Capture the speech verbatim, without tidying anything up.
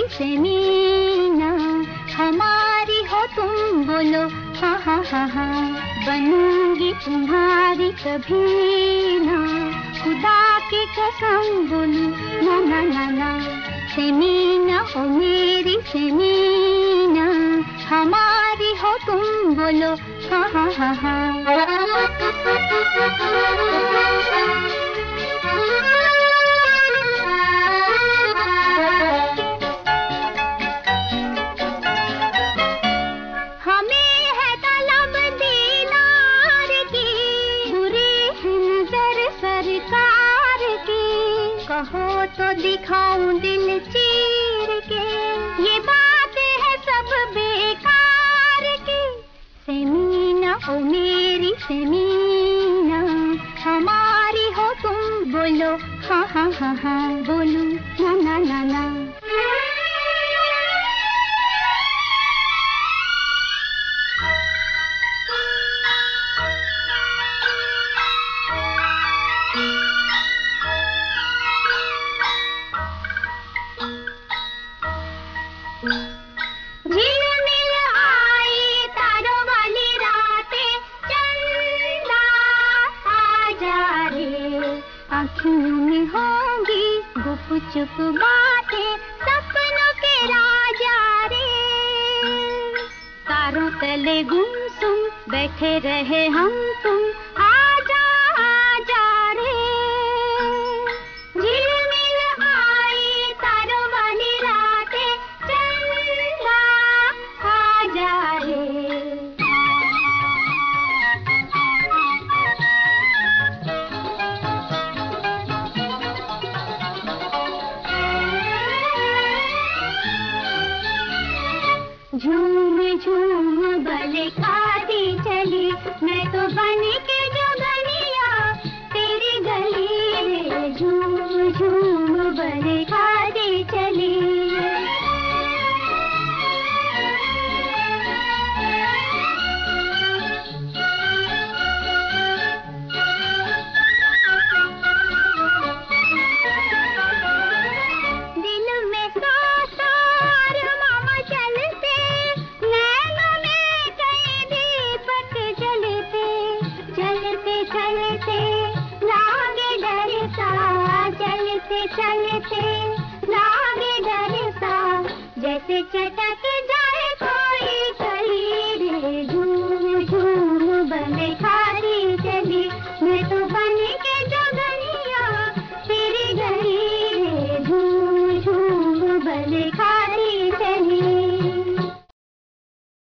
से मीना, हमारी हो तुम बोलो हा हा हा हा। बनूंगी तुम्हारी कभी ना, खुदा की कसम बोलूं ना ना ना ना। से मीना ओ मेरी से मीना, हमारी हो तुम बोलो हा हा हा हा। कहो तो दिखाऊं दिल चीर के, ये बात है सब बेकार की। से मीना ओ मेरी से मीना, हमारी हो तुम बोलो हाँ हाँ हाँ हाँ। बोलूं ना ना ना ना। झिलमिल आई तारों वाली रातें, चंदा आ जा रे। आँखों में होंगी गुपचुप बातें, सपनों के राजा रे। तारों तले गुमसुम बैठे रहे हम तुम, आजा आजा रे। झिलमिल आई तारों वाली रातें, चंदा आ जा रे। झूम झूम बले खाती चली, मैं तो बन के जोगनिया तेरी गली में। झूम झूम बले खाती चली। चलते लागे डर सा, जैसे चटक जाए कोई कली रे। झूम झूम बन खाती चली, मैं तो बन